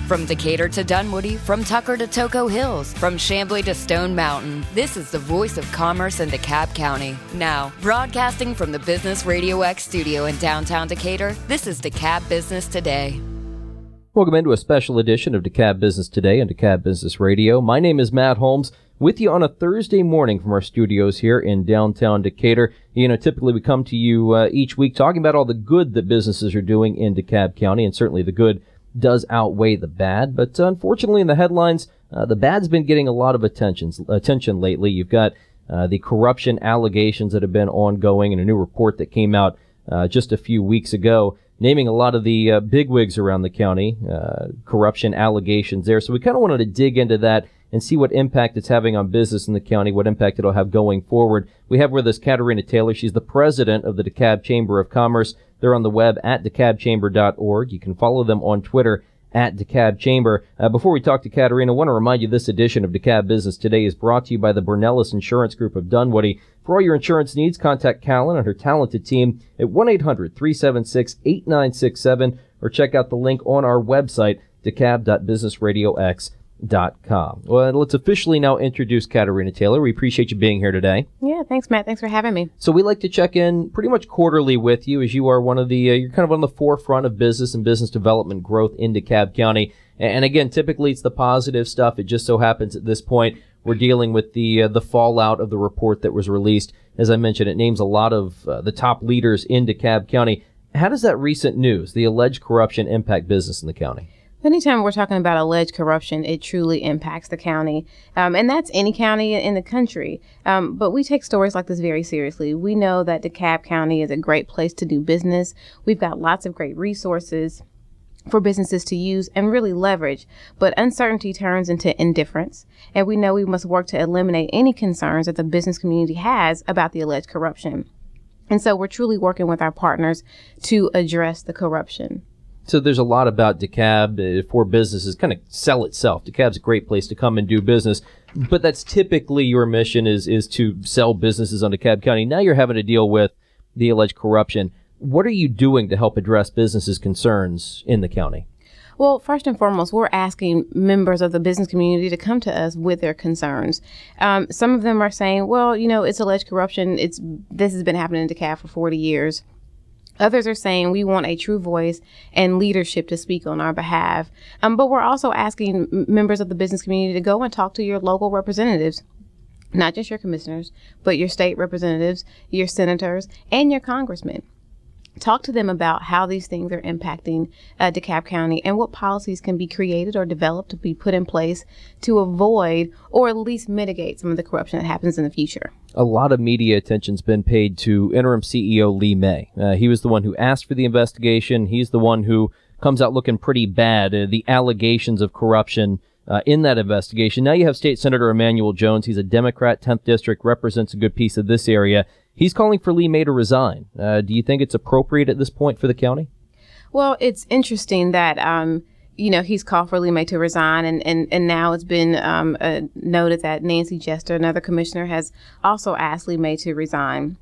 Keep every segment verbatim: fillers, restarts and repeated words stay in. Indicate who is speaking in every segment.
Speaker 1: From Decatur to Dunwoody, from Tucker to Toco Hills, from Chamblee to Stone Mountain, this is the voice of commerce in DeKalb County. Now, broadcasting from the Business Radio X studio in downtown Decatur, this is DeKalb Business Today.
Speaker 2: Welcome into a special edition of DeKalb Business Today on DeKalb Business Radio. My name is Matt Holmes, with you on a Thursday morning from our studios here in downtown Decatur. You know, typically we come to you uh, each week talking about all the good that businesses are doing in DeKalb County, and certainly the good does outweigh the bad. But uh, unfortunately in the headlines, uh, the bad's been getting a lot of attention, attention lately. You've got uh, the corruption allegations that have been ongoing, and a new report that came out uh, just a few weeks ago naming a lot of the uh, bigwigs around the county, uh, corruption allegations there. So we kind of wanted to dig into that and see what impact it's having on business in the county, what impact it'll have going forward. We have with us Katarina Taylor. She's the president of the DeKalb Chamber of Commerce. They're on the web at dekalb chamber dot org. You can follow them on Twitter at DeKalb Chamber. Uh, before we talk to Katarina, I want to remind you this edition of DeKalb Business Today is brought to you by the Bornelis Insurance Group of Dunwoody. For all your insurance needs, contact Callan and her talented team at one eight hundred three seven six eight nine six seven or check out the link on our website, dekalb dot business radio x dot com. Well, let's officially now introduce Katarina Taylor. We appreciate you being here today.
Speaker 3: Yeah, thanks, Matt. Thanks for having me.
Speaker 2: So we like to check in pretty much quarterly with you, as you are one of the, uh, you're kind of on the forefront of business and business development growth in DeKalb County. And again, typically it's the positive stuff. It just so happens at this point we're dealing with the uh, the fallout of the report that was released. As I mentioned, it names a lot of uh, the top leaders in DeKalb County. How does that recent news, the alleged corruption, impact business in the county?
Speaker 3: Anytime we're talking about alleged corruption, it truly impacts the county. Um, and that's any county in the country. Um, but we take stories like this very seriously. We know that DeKalb County is a great place to do business. We've got lots of great resources for businesses to use and really leverage. But uncertainty turns into indifference. And we know we must work to eliminate any concerns that the business community has about the alleged corruption. And so we're truly working with our partners to address the corruption.
Speaker 2: So there's a lot about DeKalb uh, for businesses kind of sell itself. DeKalb's a great place to come and do business, but that's typically your mission is is to sell businesses on DeKalb County. Now you're having to deal with the alleged corruption. What are you doing to help address businesses' concerns in the county?
Speaker 3: Well, first and foremost, we're asking members of the business community to come to us with their concerns. Um, some of them are saying, well, you know, it's alleged corruption. It's this has been happening in DeKalb for forty years. Others are saying we want a true voice and leadership to speak on our behalf. Um, but we're also asking m- members of the business community to go and talk to your local representatives, not just your commissioners, but your state representatives, your senators, and your congressmen. Talk to them about how these things are impacting uh, DeKalb County and what policies can be created or developed to be put in place to avoid or at least mitigate some of the corruption that happens in the future.
Speaker 2: A lot of media attention's been paid to interim C E O Lee May. Uh, he was the one who asked for the investigation. He's the one who comes out looking pretty bad. Uh, the allegations of corruption uh, in that investigation. Now you have State Senator Emanuel Jones. He's a Democrat, tenth District, represents a good piece of this area. He's calling for Lee May to resign. Uh, do you think it's appropriate at this point for the county?
Speaker 3: Well, it's interesting that, um, you know, he's called for Lee May to resign, and, and, and now it's been um, uh, noted that Nancy Jester, another commissioner, has also asked Lee May to resign.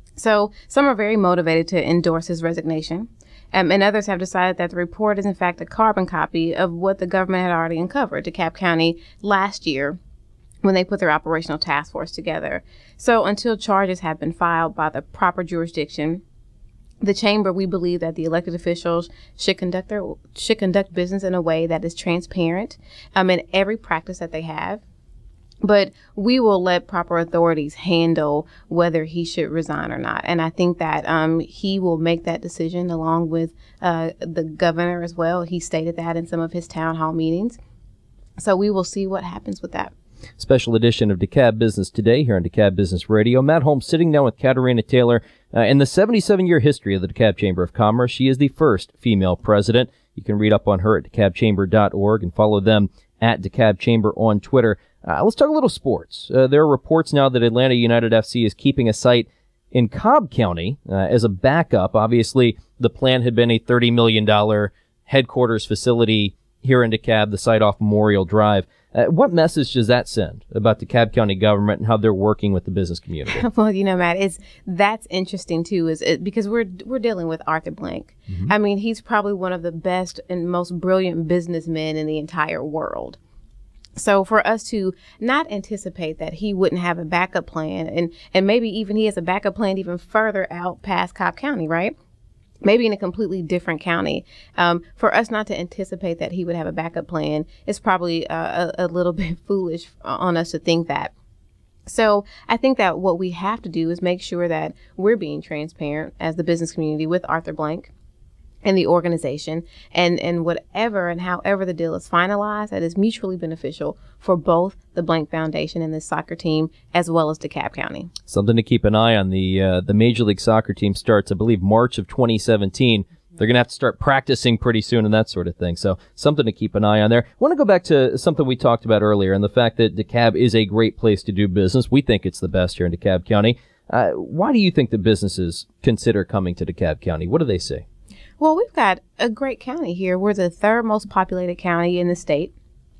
Speaker 3: So some are very motivated to endorse his resignation, um, and others have decided that the report is, in fact, a carbon copy of what the government had already uncovered. DeKalb County last year, when they put their operational task force together. So until charges have been filed by the proper jurisdiction, the chamber, we believe that the elected officials should conduct their should conduct business in a way that is transparent um, in every practice that they have. But we will let proper authorities handle whether he should resign or not. And I think that um, he will make that decision along with uh, the governor as well. He stated that in some of his town hall meetings. So we will see what happens with that.
Speaker 2: Special edition of DeKalb Business Today here on DeKalb Business Radio. Matt Holmes sitting down with Katarina Taylor. Uh, in the seventy-seven-year history of the DeKalb Chamber of Commerce, she is the first female president. You can read up on her at dekalb chamber dot org and follow them at DeKalb Chamber on Twitter. Uh, let's talk a little sports. Uh, there are reports now that Atlanta United F C is keeping a site in Cobb County uh, as a backup. Obviously, the plan had been a thirty million dollars headquarters facility here in DeKalb, the site off Memorial Drive. Uh, what message does that send about DeKalb County government and how they're working with the business community?
Speaker 3: Well, you know, Matt, it's that's interesting too, is it, because we're we're dealing with Arthur Blank. Mm-hmm. I mean, he's probably one of the best and most brilliant businessmen in the entire world. So for us to not anticipate that he wouldn't have a backup plan, and and maybe even he has a backup plan even further out past Cobb County, right? Maybe in a completely different county. Um, for us not to anticipate that he would have a backup plan is probably uh, a, a little bit foolish on us to think that. So I think that what we have to do is make sure that we're being transparent as the business community with Arthur Blank and the organization, and, and whatever and however the deal is finalized, that is mutually beneficial for both the Blank Foundation and the soccer team, as well as DeKalb County.
Speaker 2: Something to keep an eye on. The uh, the Major League Soccer team starts, I believe, March of twenty seventeen. They're going to have to start practicing pretty soon and that sort of thing. So something to keep an eye on there. I want to go back to something we talked about earlier, and the fact that DeKalb is a great place to do business. We think it's the best here in DeKalb County. Uh, why do you think the businesses consider coming to DeKalb County? What do they say?
Speaker 3: Well, we've got a great county here. We're the third most populated county in the state.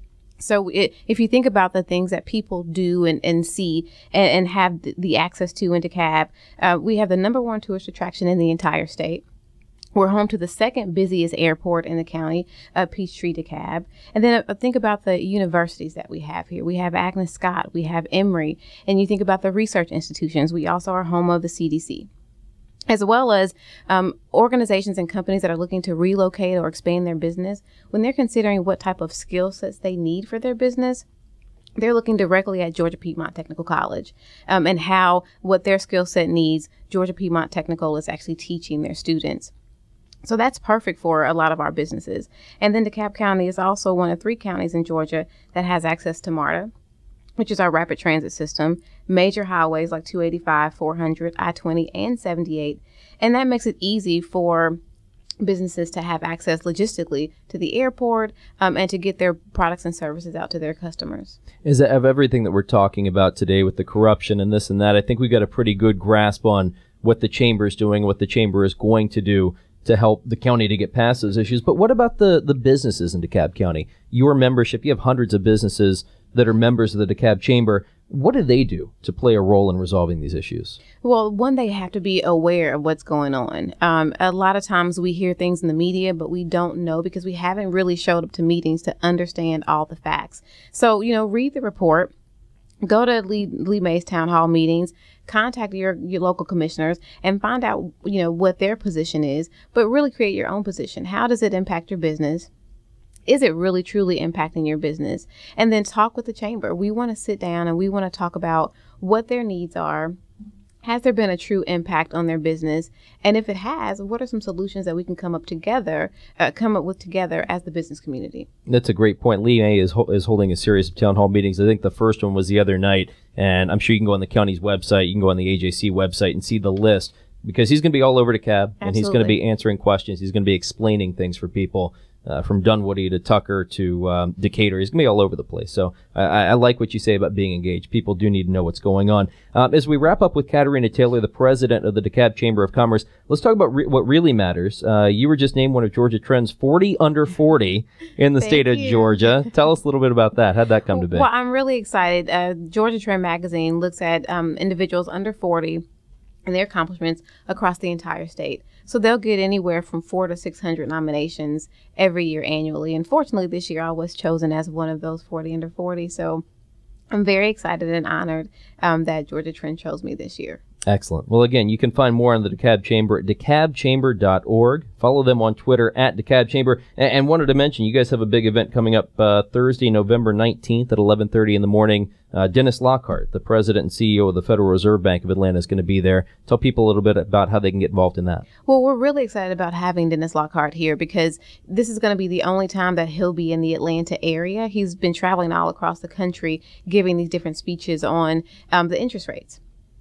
Speaker 3: So it, if you think about the things that people do and, and see and, and have the, the access to in DeKalb, uh, we have the number one tourist attraction in the entire state. We're home to the second busiest airport in the county, uh, Peachtree DeKalb. And then uh, think about the universities that we have here. We have Agnes Scott, we have Emory, and you think about the research institutions. We also are home of the C D C, as well as um, organizations and companies that are looking to relocate or expand their business. When they're considering what type of skill sets they need for their business, they're looking directly at Georgia Piedmont Technical College um, and how what their skill set needs, Georgia Piedmont Technical is actually teaching their students. So that's perfect for a lot of our businesses. And then DeKalb County is also one of three counties in Georgia that has access to MARTA, which is our rapid transit system, major highways like two eighty-five, four hundred, I twenty, and seventy-eight. And that makes it easy for businesses to have access logistically to the airport um, and to get their products and services out to their customers.
Speaker 2: Is that of everything that we're talking about today with the corruption and this and that, I think we got a pretty good grasp on what the chamber is doing, what the chamber is going to do to help the county to get past those issues. But what about the, the businesses in DeKalb County? Your membership, you have hundreds of businesses that are members of the DeKalb Chamber. What do they do to play a role in resolving these issues?
Speaker 3: Well, one, they have to be aware of what's going on. Um, a lot of times we hear things in the media, but we don't know because we haven't really showed up to meetings to understand all the facts. So, you know, read the report, go to Lee, Lee Mays Town Hall meetings, contact your, your local commissioners and find out, you know, what their position is, but really create your own position. How does it impact your business? Is it really truly impacting your business? And then talk with the chamber. We want to sit down and we want to talk about what their needs are. Has there been a true impact on their business? And if it has, what are some solutions that we can come up together, uh, come up with together as the business community?
Speaker 2: That's a great point. Lee May is ho- is holding a series of town hall meetings. I think the first one was the other night, and I'm sure you can go on the county's website, you can go on the A J C website and see the list, because he's going to be all over DeKalb, and he's going to be answering questions. He's going to be explaining things for people. Uh, from Dunwoody to Tucker to um, Decatur. He's going to be all over the place. So I, I like what you say about being engaged. People do need to know what's going on. Um, as we wrap up with Katarina Taylor, the president of the DeKalb Chamber of Commerce, let's talk about re- what really matters. Uh, you were just named one of Georgia Trend's forty under forty in the state of
Speaker 3: you.
Speaker 2: Georgia. Tell us a little bit about that. How'd that come to be?
Speaker 3: Well, I'm really excited. Uh, Georgia Trend magazine looks at um, individuals under forty and their accomplishments across the entire state. So they'll get anywhere from four to six hundred nominations every year annually. And fortunately, this year I was chosen as one of those forty under forty. So I'm very excited and honored um, that Georgia Trend chose me this year.
Speaker 2: Excellent. Well, again, you can find more on the DeKalb Chamber at DeKalb Chamber dot org. Follow them on Twitter at DeKalb Chamber. And, and wanted to mention, you guys have a big event coming up uh, Thursday, November nineteenth at eleven thirty in the morning. Uh, Dennis Lockhart, the president and C E O of the Federal Reserve Bank of Atlanta, is going to be there. Tell people a little bit about how they can get involved in that.
Speaker 3: Well, we're really excited about having Dennis Lockhart here because this is going to be the only time that he'll be in the Atlanta area. He's been traveling all across the country giving these different speeches on um, the interest rates.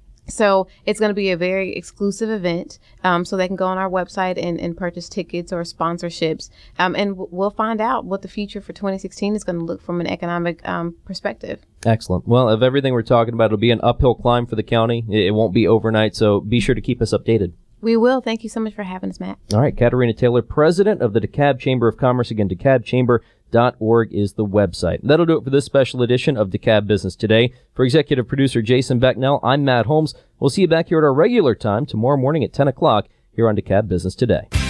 Speaker 3: So it's going to be a very exclusive event, um, so they can go on our website and, and purchase tickets or sponsorships, um, and w- we'll find out what the future for twenty sixteen is going to look from an economic um, perspective.
Speaker 2: Excellent. Well, of everything we're talking about, it'll be an uphill climb for the county. It, it won't be overnight, so be sure to keep us updated.
Speaker 3: We will. Thank you so much for having us, Matt.
Speaker 2: All right, Katarina Taylor, president of the DeKalb Chamber of Commerce. Again, DeKalb Chamber dot org is the website. That'll do it for this special edition of DeKalb Business Today. For executive producer Jason Becknell, I'm Matt Holmes. We'll see you back here at our regular time tomorrow morning at ten o'clock here on DeKalb Business Today.